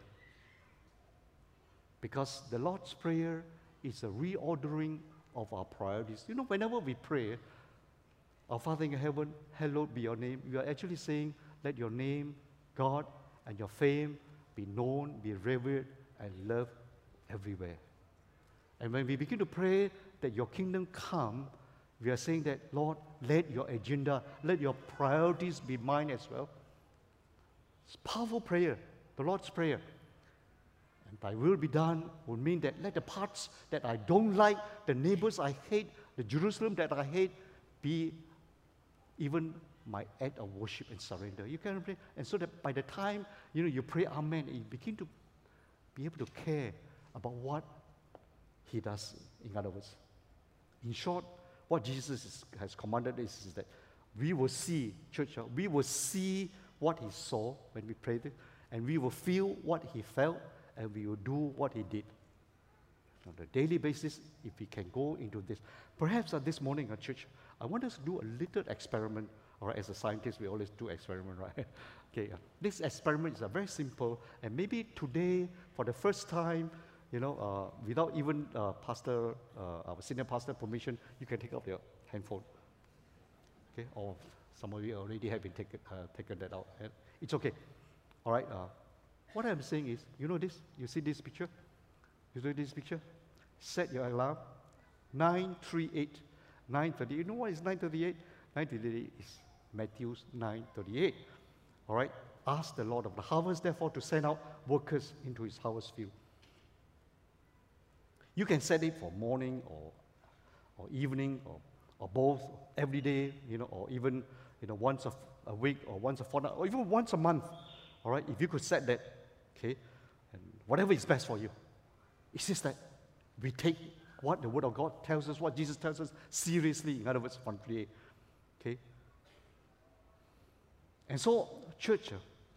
Because the Lord's Prayer is a reordering of our priorities. You know, whenever we pray, our Father in heaven, hallowed be your name, we are actually saying, let your name, God, and your fame be known, be revered, and loved everywhere. And when we begin to pray that your kingdom come, we are saying that, Lord, let your agenda, let your priorities be mine as well. It's a powerful prayer, the Lord's Prayer. And thy will be done would mean that let the parts that I don't like, the neighbors I hate, the Jerusalem that I hate, be even my act of worship and surrender. You can pray. And so that by the time, you know, you pray Amen, you begin to be able to care about what He does, in other words. In short, what Jesus is, has commanded is, is that we will see, church, we will see what He saw when we prayed it, and we will feel what He felt, and we will do what He did. On a daily basis, if we can go into this. Perhaps uh, this morning at church, I want us to do a little experiment. All right, as a scientist, we always do experiment, right? Okay, uh, this experiment is uh, very simple, and maybe today, for the first time, you know, uh, without even uh, pastor, uh, our senior pastor permission, you can take out your handphone. Okay, or some of you already have been taken, uh, taken that out. It's okay. All right. Uh, what I'm saying is, you know this? You see this picture? You see this picture? Set your alarm. nine thirty-eight. nine thirty. You know what is nine thirty-eight? nine thirty-eight is Matthew nine thirty-eight. All right. Ask the Lord of the harvest, therefore, to send out workers into His harvest field. You can set it for morning or, or evening or, or both, every day, you know, or even, you know, once a, a week or once a fortnight or even once a month. All right, if you could set that, okay, and whatever is best for you. It's just that we take what the Word of God tells us, what Jesus tells us, seriously. In other words, from today, okay. And so, church.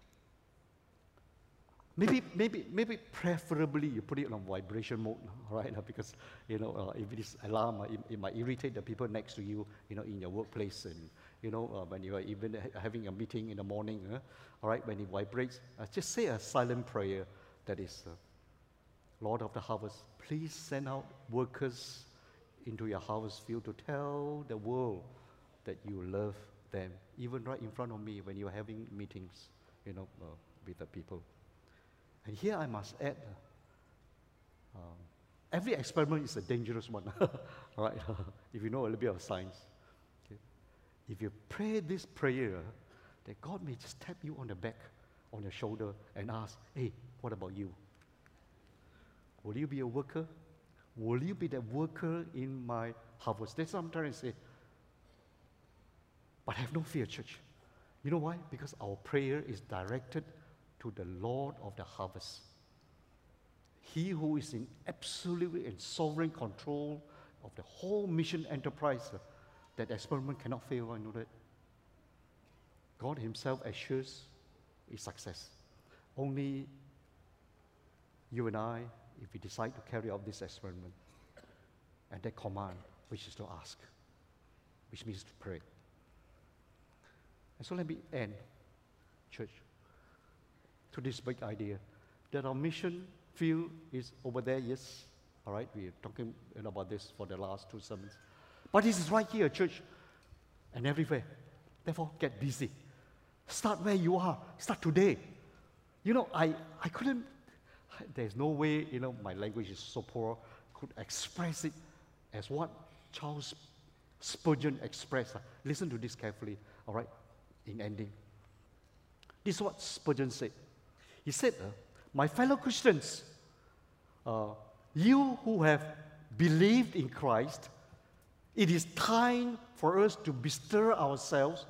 Maybe, maybe, maybe preferably you put it on vibration mode, right? Because, you know, uh, if it is alarm, uh, it, it might irritate the people next to you, you know, in your workplace, and, you know, uh, when you are even ha- having a meeting in the morning, uh, all right, when it vibrates, uh, just say a silent prayer that is, uh, Lord of the harvest, please send out workers into your harvest field to tell the world that you love them, even right in front of me when you're having meetings, you know, uh, with the people. And here I must add, uh, um, every experiment is a dangerous one, all right, if you know a little bit of science. Okay? If you pray this prayer, that God may just tap you on the back, on your shoulder, and ask, hey, what about you? Will you be a worker? Will you be the worker in my harvest? That's what I'm trying to say. But have no fear, church. You know why? Because our prayer is directed to the Lord of the harvest. He who is in absolute and sovereign control of the whole mission enterprise. Uh, that experiment cannot fail, I know that. God Himself assures its success. Only you and I, if we decide to carry out this experiment, and that command, which is to ask, which means to pray. And so let me end, church, to this big idea that our mission field is over there, yes. All right, we're talking about this for the last two sermons. But this is right here, church, and everywhere. Therefore, get busy. Start where you are. Start today. You know, I, I couldn't, there's no way, you know, my language is so poor, could express it as what Charles Spurgeon expressed. Listen to this carefully, all right, in ending. This is what Spurgeon said. He said, uh, my fellow Christians, uh, you who have believed in Christ, it is time for us to bestir ourselves,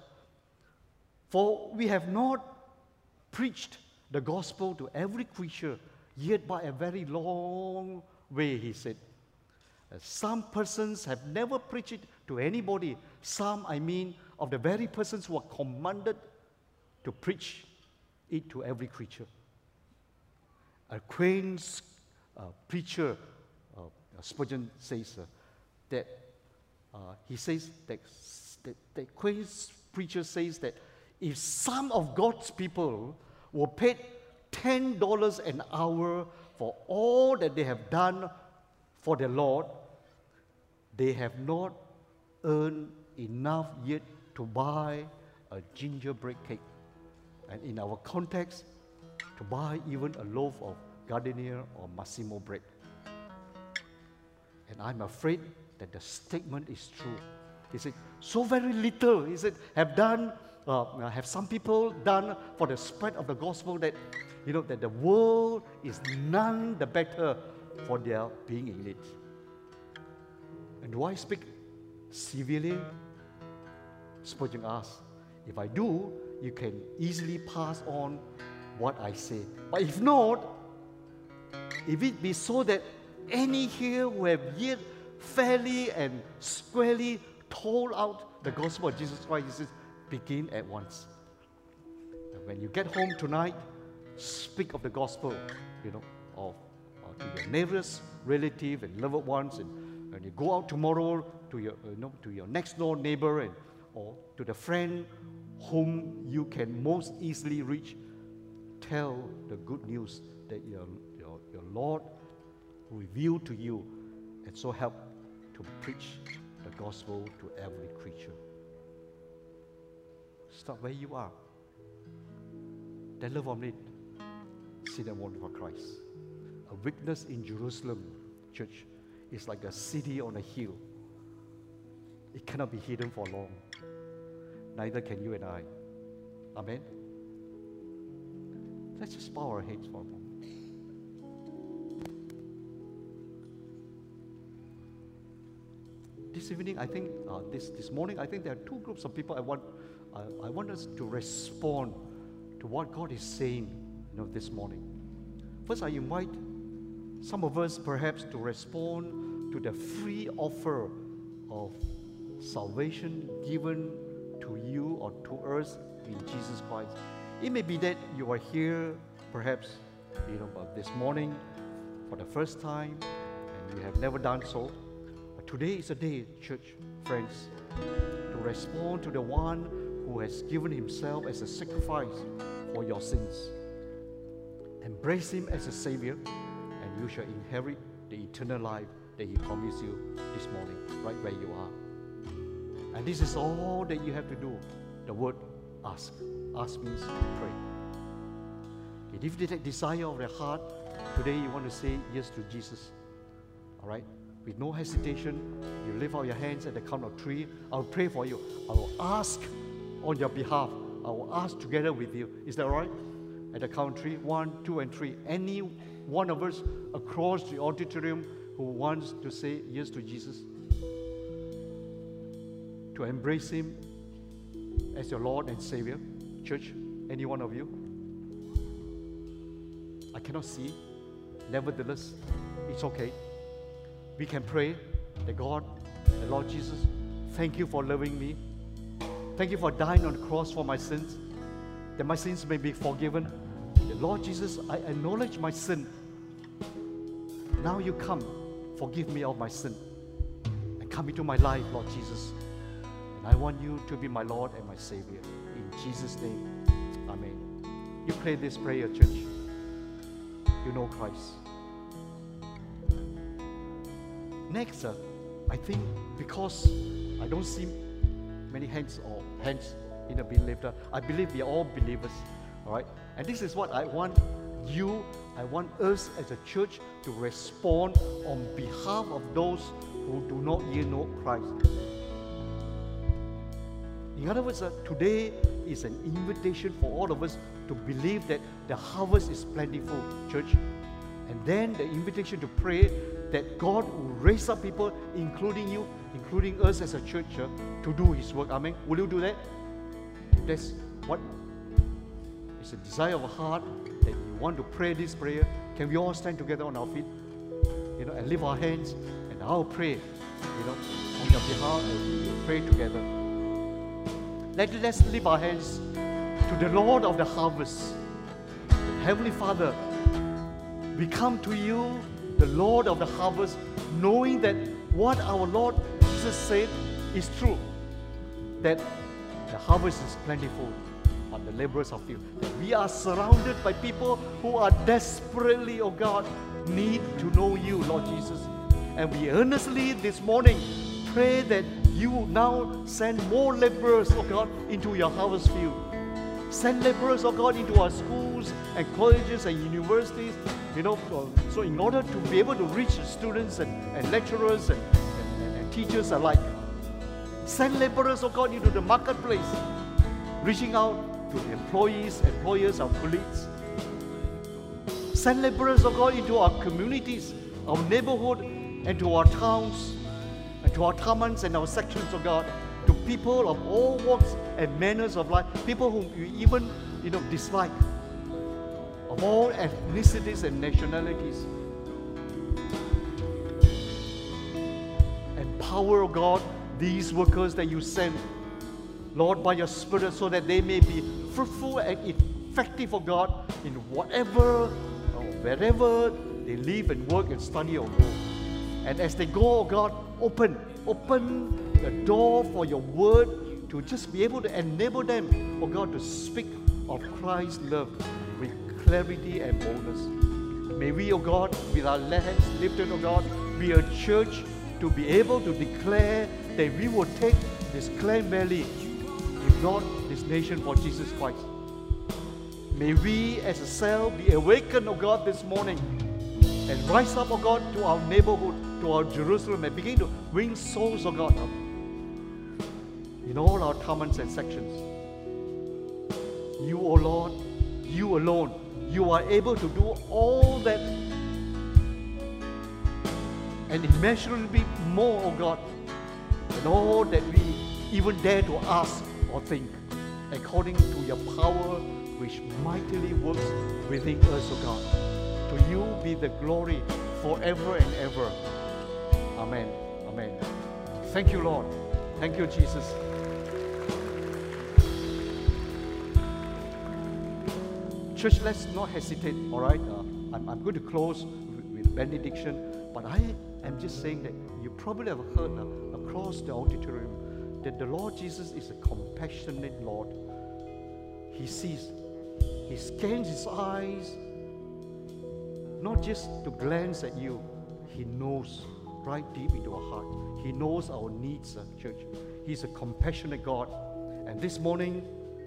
for we have not preached the gospel to every creature, yet by a very long way, he said. Uh, some persons have never preached it to anybody. Some, I mean, of the very persons who are commanded to preach it to every creature. A quaint uh, preacher, uh, Spurgeon says uh, that, uh, he says that, that, that quaint preacher says that if some of God's people were paid ten dollars an hour for all that they have done for the Lord, they have not earned enough yet to buy a gingerbread cake. and in our context, to buy even a loaf of Gardenia or Massimo bread. And I'm afraid that the statement is true. He said, so very little, he said, have done, uh, have some people done for the spread of the gospel that, you know, that the world is none the better for their being in it. And do I speak severely? Spurgeon asked, if I do, you can easily pass on what I say. But if not, if it be so that any here who have yet fairly and squarely told out the gospel of Jesus Christ, he says, begin at once. And when you get home tonight, speak of the gospel, you know, of uh, to your nearest relative and loved ones, and when you go out tomorrow to your, you know, to your next door neighbor, and or to the friend whom you can most easily reach, tell the good news that your your, your Lord revealed to you, and so help to preach the gospel to every creature. Start where you are. Then love on it. See them one for Christ. A witness in Jerusalem, church, is like a city on a hill. It cannot be hidden for long. Neither can you and I. Amen? Let's just bow our heads for a moment. This evening, I think, uh, this, this morning, I think there are two groups of people I want, uh, I want us to respond to what God is saying, you know, this morning. First, I invite some of us perhaps to respond to the free offer of salvation given to you or to us in Jesus Christ. It may be that you are here perhaps, you know, this morning for the first time and you have never done so. But today is a day, church friends, to respond to the one who has given himself as a sacrifice for your sins. Embrace him as a Savior, and you shall inherit the eternal life that he promised you this morning, right where you are. And this is all that you have to do. The word ask. Ask means pray. And if that desire of the heart, today you want to say yes to Jesus, all right? With no hesitation, you lift out your hands at the count of three. I'll pray for you. I will ask on your behalf. I will ask together with you. Is that all right? At the count of three, one, two, and three. Any one of us across the auditorium who wants to say yes to Jesus, to embrace him as your Lord and Savior. Church, any one of you? I cannot see. Nevertheless, it's okay. We can pray that God, the Lord Jesus, thank you for loving me. Thank you for dying on the cross for my sins, that my sins may be forgiven. The Lord Jesus, I acknowledge my sin. Now you come, forgive me of my sin, and come into my life, Lord Jesus. And I want you to be my Lord and my Savior. In Jesus' name, amen. You pray this prayer, church. You know Christ. Next, uh, I think because I don't see many hands or hands in the being lifted, I believe we are all believers, all right? And this is what I want you, I want us as a church to respond on behalf of those who do not yet know Christ. In other words, uh, today is an invitation for all of us to believe that the harvest is plentiful, church. And then the invitation to pray that God will raise up people, including you, including us as a church, uh, to do His work. Amen. Will you do that? If that's what is a desire of a heart, that you want to pray this prayer, can we all stand together on our feet, you know, and lift our hands, and I'll pray, you know, on your behalf, and we'll pray together. Let, let's lift our hands to the Lord of the harvest. Heavenly Father, we come to you, the Lord of the harvest, knowing that what our Lord Jesus said is true, that the harvest is plentiful, but the laborers are few. That we are surrounded by people who are desperately, oh God, need to know you, Lord Jesus. And we earnestly this morning pray that you now send more laborers, oh God, into your harvest field. Send laborers, oh God, into our schools and colleges and universities, you know, so in order to be able to reach students and, and lecturers and, and, and teachers alike. Send laborers, oh God, into the marketplace, reaching out to the employees, employers, our colleagues. Send laborers, oh God, into our communities, our neighborhood, and to our towns, and to our tamans and our sections, oh God, to people of all walks and manners of life, people whom you even, you know, dislike, of all ethnicities and nationalities. Empower, oh God, these workers that you send, Lord, by your Spirit, so that they may be fruitful and effective, oh God, in whatever or wherever they live and work and study or go. And as they go, oh God, open, open the door for your word to just be able to enable them, oh God, to speak of Christ's love with clarity and boldness. May we, oh God, with our hands lifted, oh God, be a church to be able to declare that we will take this Klang Valley, if not this nation, for Jesus Christ. May we as a cell be awakened, oh God, this morning and rise up, oh God, to our neighborhood, to our Jerusalem, and begin to win souls, oh God, in all our tamans and sections. You, oh Lord, you alone, you are able to do all that and immeasurably more, oh God, than all that we even dare to ask or think, according to your power which mightily works within us, oh God. To you be the glory forever and ever. Amen. Amen. Thank you, Lord. Thank you, Jesus. Church, let's not hesitate, all right? Uh, I'm, I'm going to close with, with benediction, but I am just saying that you probably have heard uh, across the auditorium that the Lord Jesus is a compassionate Lord. He sees, He scans His eyes, not just to glance at you. He knows right deep into our heart. He knows our needs, uh, church. He's a compassionate God. And this morning,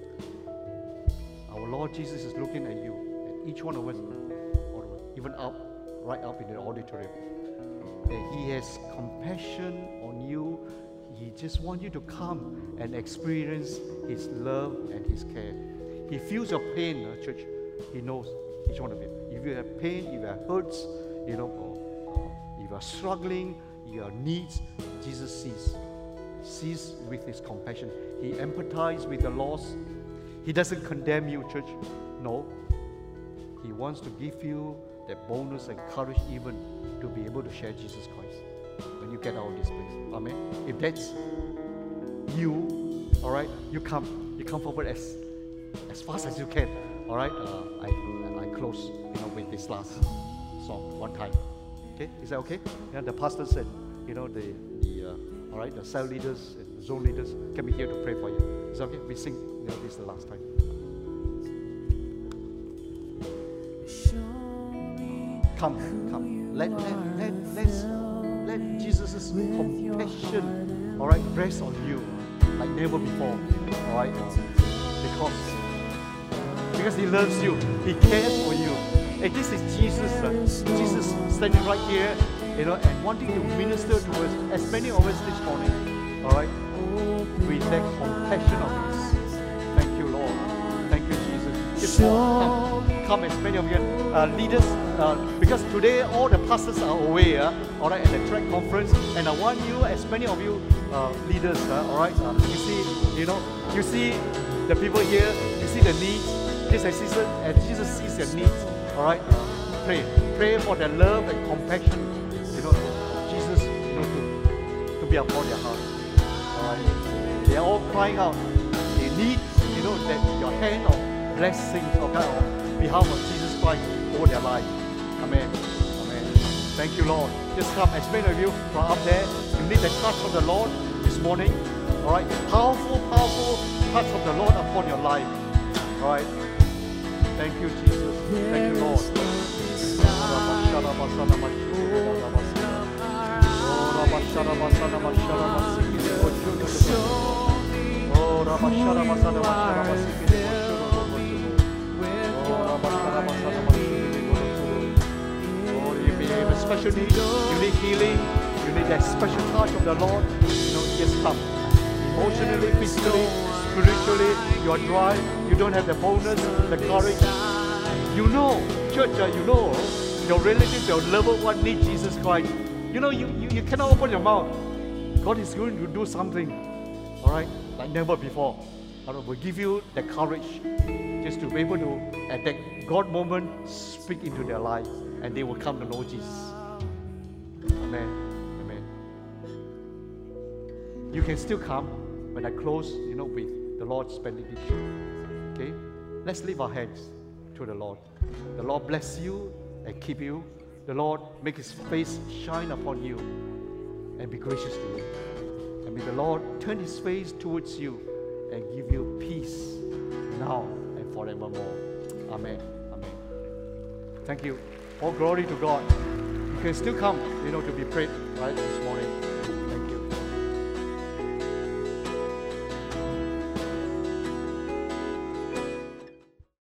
our Lord Jesus is looking at you, at each one of us, even up, right up in the auditorium. That He has compassion on you. He just wants you to come and experience His love and His care. He feels your pain, uh, church. He knows each one of you. If you have pain, if you have hurts, you know, or, or if you are struggling, your needs, Jesus sees. Sees with His compassion. He empathizes with the lost. He doesn't condemn you, church. No. He wants to give you that boldness and courage even to be able to share Jesus Christ when you get out of this place. Amen. If that's you, all right, you come. You come forward as as fast as you can. All right. Uh, I I close, you know, with this last song one time. Okay, is that okay? Yeah, the pastors and you know the the uh, all right, the cell leaders and the zone leaders can be here to pray for you. Is that okay? We sing. You know, this is the last time. Come, come. Let let let let's let Jesus' compassion, all right, rest on you like never before. All right, because because He loves you, He cares for you. And this is Jesus, uh, Jesus standing right here, you know, and wanting to minister to us, as many of us this morning. All right, with that compassion of His. Thank you, Lord. Thank you, Jesus. Just come, come, as many of you uh, leaders, uh, because today all the pastors are away, uh, all right, at the track conference, and I want you, as many of you uh, leaders, uh, all right, uh, you see, you know, you see the people here, you see the needs, just as Jesus, as Jesus sees your needs, all right, uh, pray, pray for the love and compassion, you know, of Jesus, you know, to, to be upon their heart, all right. They are all crying out. They need, you know, that your hand of blessings, okay, on behalf of Jesus Christ over their life. Amen. Amen. Thank you, Lord. Just come, as many of you from up there, you need the touch of the Lord this morning. All right. Powerful, powerful touch of the Lord upon your life. All right. Thank you, Jesus. Thank you, Lord. Oh, Oh, you may have a special need, you need healing, you need that special touch of the Lord. You know, just come. Emotionally, physically, spiritually, you are dry, you don't have the boldness, the courage. You know, church, uh, you know, your relatives, your loved one need Jesus Christ. You know, you, you, you cannot open your mouth. God is going to do something, all right, like never before. God will give you the courage just to be able to, at that God moment, speak into their life, and they will come to know Jesus. Amen. Amen. You can still come when I close, you know, with the Lord's benediction. Okay? Let's lift our hands to the Lord. The Lord bless you and keep you. The Lord make His face shine upon you and be gracious to you. And may the Lord turn His face towards you and give you peace now and forevermore. Amen. Amen. Thank you. All glory to God. You can still come, you know, to be prayed, right, this morning.